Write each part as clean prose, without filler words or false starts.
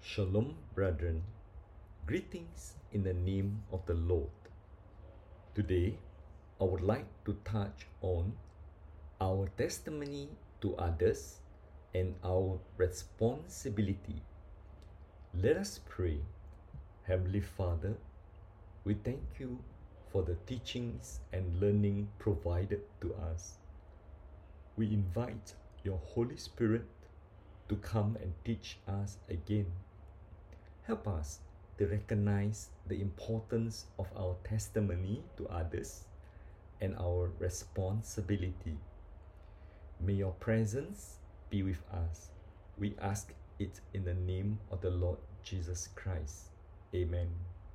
Shalom, brethren. Greetings in the name of the Lord. Today, I would like to touch on our testimony to others and our responsibility. Let us pray. Heavenly Father, we thank you for the teachings and learning provided to us. We invite your Holy Spirit to come and teach us again. Help us to recognize the importance of our testimony to others and our responsibility. May your presence be with us. We ask it in the name of the Lord Jesus Christ. Amen.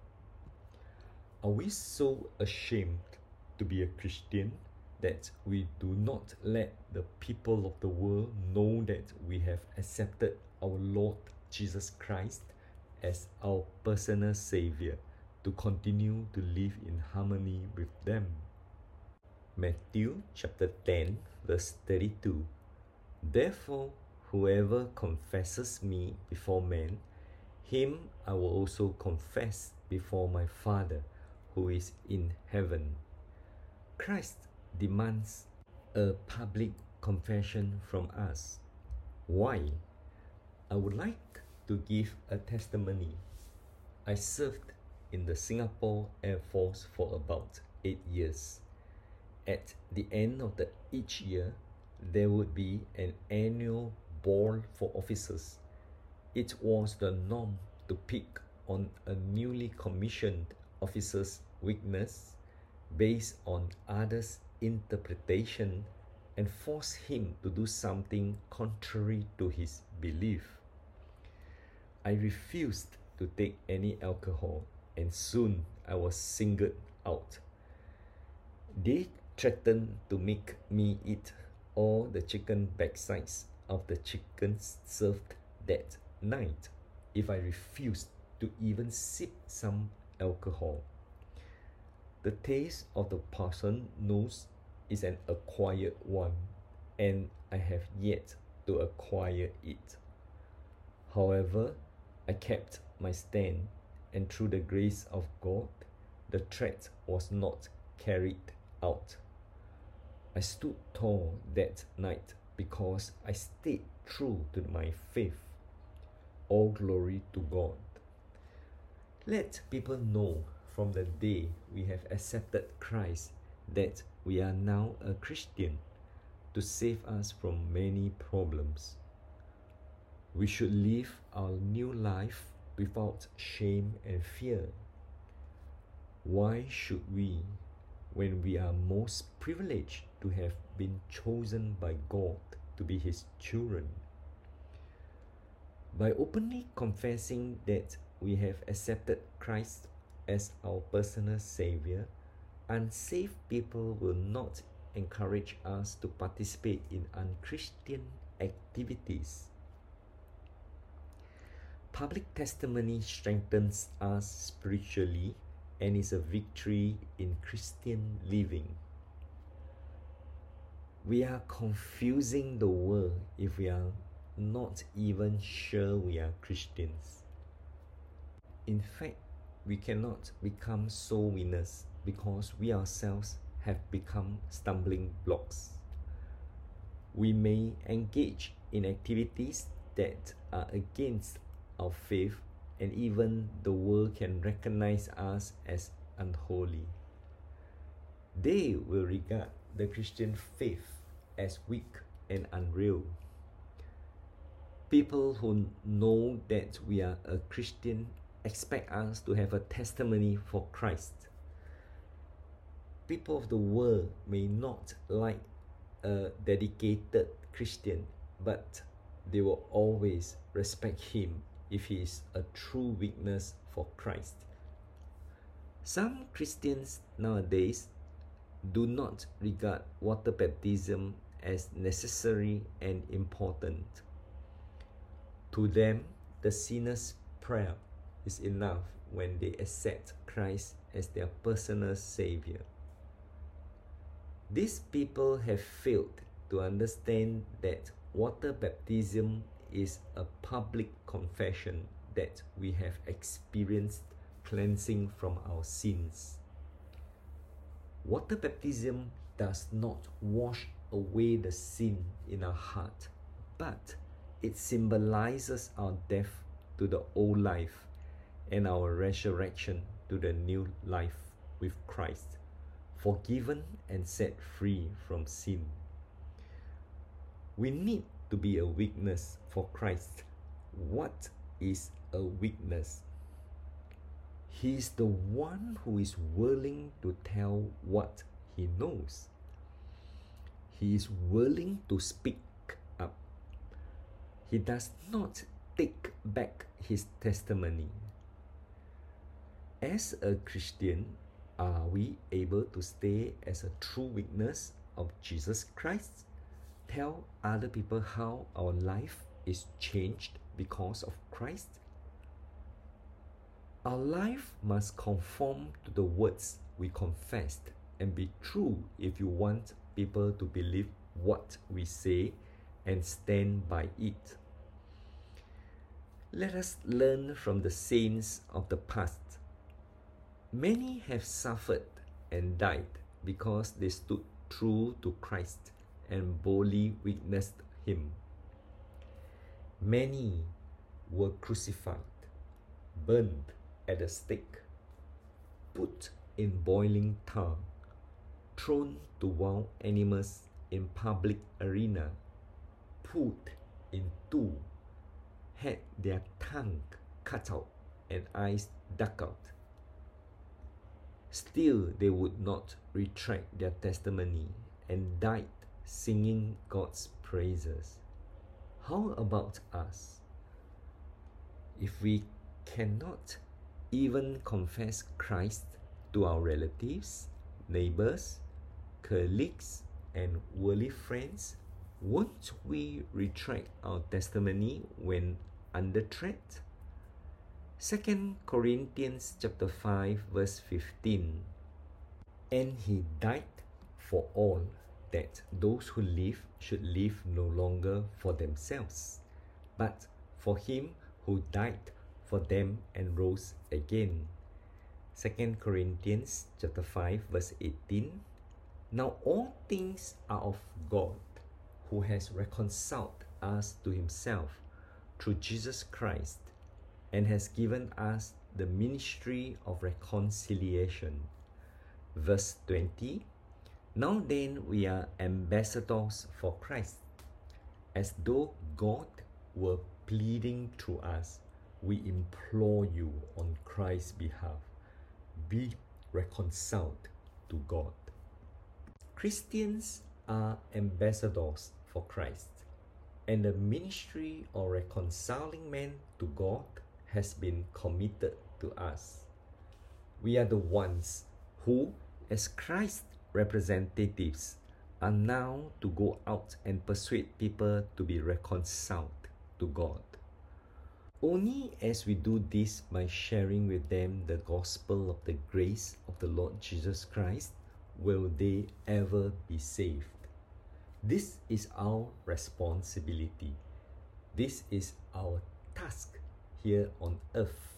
Are we so ashamed to be a Christian that we do not let the people of the world know that we have accepted our Lord Jesus Christ as our personal Savior to continue to live in harmony with them? Matthew chapter 10 verse 32. Therefore, whoever confesses me before men, him I will also confess before my Father who is in heaven. Christ demands a public confession from us. Why? I would like to give a testimony. I served in the Singapore Air Force for about 8 years. At the end of each year, there would be an annual ball for officers. It was the norm to pick on a newly commissioned officer's weakness based on others' interpretation and force him to do something contrary to his belief. I refused to take any alcohol, and soon I was singled out. They threatened to make me eat all the chicken backsides of the chickens served that night if I refused to even sip some alcohol. The taste of the poison nose is an acquired one, and I have yet to acquire it. However, I kept my stand, and through the grace of God, the threat was not carried out. I stood tall that night because I stayed true to my faith. All glory to God. Let people know from the day we have accepted Christ that we are now a Christian to save us from many problems. We should live our new life without shame and fear. Why should we, when we are most privileged to have been chosen by God to be His children? By openly confessing that we have accepted Christ as our personal Savior, unsaved people will not encourage us to participate in unchristian activities. Public testimony strengthens us spiritually and is a victory in Christian living. We are confusing the world if we are not even sure we are Christians. In fact, we cannot become soul winners because we ourselves have become stumbling blocks. We may engage in activities that are against our faith, and even the world can recognize us as unholy. They will regard the Christian faith as weak and unreal. People who know that we are a Christian expect us to have a testimony for Christ. People of the world may not like a dedicated Christian, but they will always respect him if he is a true witness for Christ. Some Christians nowadays do not regard water baptism as necessary and important. To them, the sinner's prayer is enough when they accept Christ as their personal Savior. These people have failed to understand that water baptism is a public confession that we have experienced cleansing from our sins. Water baptism does not wash away the sin in our heart, but it symbolizes our death to the old life and our resurrection to the new life with Christ, forgiven and set free from sin. We need to be a witness for Christ. What is a witness? He is the one who is willing to tell what he knows. He is willing to speak up. He does not take back his testimony. As a Christian, are we able to stay as a true witness of Jesus Christ? Tell other people how our life is changed because of Christ? Our life must conform to the words we confessed and be true if you want people to believe what we say and stand by it. Let us learn from the saints of the past. Many have suffered and died because they stood true to Christ and boldly witnessed him. Many were crucified, burned at the stake, put in boiling tar, thrown to wild animals in public arena, put in two, had their tongue cut out and eyes dug out. Still, they would not retract their testimony and died singing God's praises. How about us? If we cannot even confess Christ to our relatives, neighbors, colleagues, and worldly friends, won't we retract our testimony when under threat? 2 Corinthians chapter 5 verse 15. And he died for all, that those who live should live no longer for themselves, but for him who died for them and rose again. 2 Corinthians chapter 5 verse 18. Now all things are of God, who has reconciled us to himself through Jesus Christ, and has given us the ministry of reconciliation. Verse 20. Now then we are ambassadors for Christ, as though God were pleading through us. We implore you on Christ's behalf, be reconciled to God. Christians are ambassadors for Christ, and the ministry of reconciling men to God has been committed to us. We are the ones who, as Christ's representatives, are now to go out and persuade people to be reconciled to God. Only as we do this by sharing with them the gospel of the grace of the Lord Jesus Christ will they ever be saved. This is our responsibility. This is our task here on earth.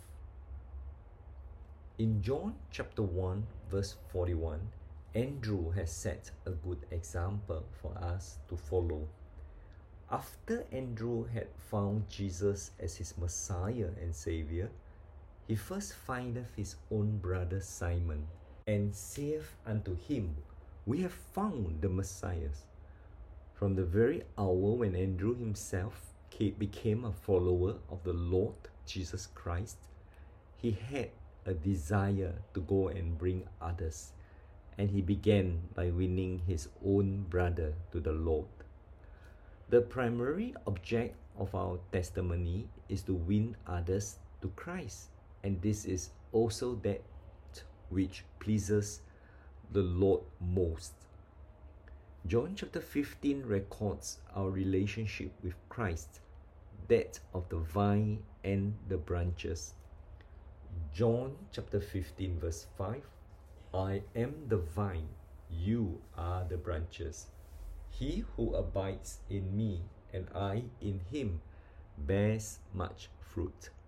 In John chapter 1 verse 41, Andrew has set a good example for us to follow. After Andrew had found Jesus as his Messiah and Savior, he first findeth his own brother Simon, and saith unto him, We have found the Messiah. From the very hour when Andrew himself became a follower of the Lord Jesus Christ, he had a desire to go and bring others, and he began by winning his own brother to the Lord. The primary object of our testimony is to win others to Christ, and this is also that which pleases the Lord most. John chapter 15 records our relationship with Christ, that of the vine and the branches. John chapter 15 verse 5, I am the vine, you are the branches. He who abides in me and I in him bears much fruit.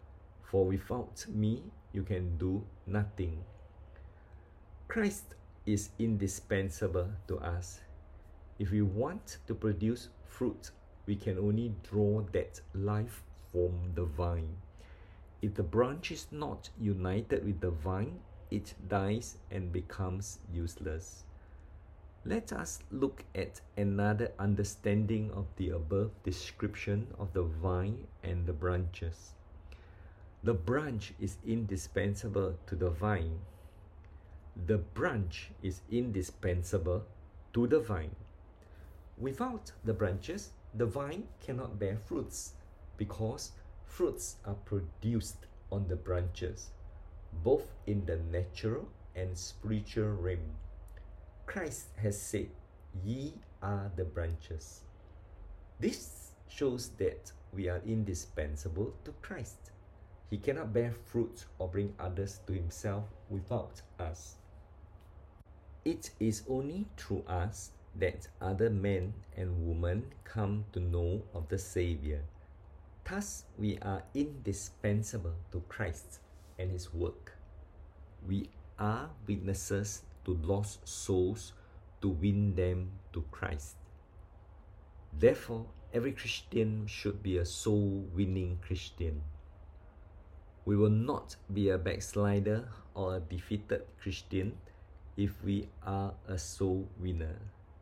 for without me you can do nothing. Christ is indispensable to us. If we want to produce fruit, we can only draw that life from the vine. If the branch is not united with the vine, it dies and becomes useless. Let us look at another understanding of the above description of the vine and the branches. The branch is indispensable to the vine. The branch is indispensable to the vine. Without the branches, the vine cannot bear fruits, because fruits are produced on the branches, both in the natural and spiritual realm. Christ has said, "Ye are the branches." This shows that we are indispensable to Christ. He cannot bear fruit or bring others to himself without us. It is only through us that other men and women come to know of the Savior. Thus, we are indispensable to Christ and his work. We are witnesses to lost souls to win them to Christ. Therefore, every Christian should be a soul-winning Christian. We will not be a backslider or a defeated Christian if we are a soul winner.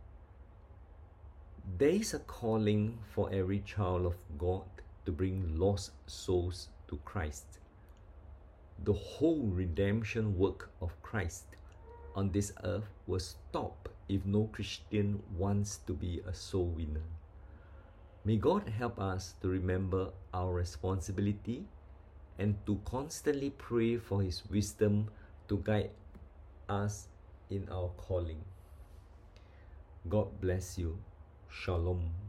There is a calling for every child of God to bring lost souls to Christ. The whole redemption work of Christ on this earth will stop if no Christian wants to be a soul winner. May God help us to remember our responsibility and to constantly pray for his wisdom to guide us in our calling. God bless you. Shalom.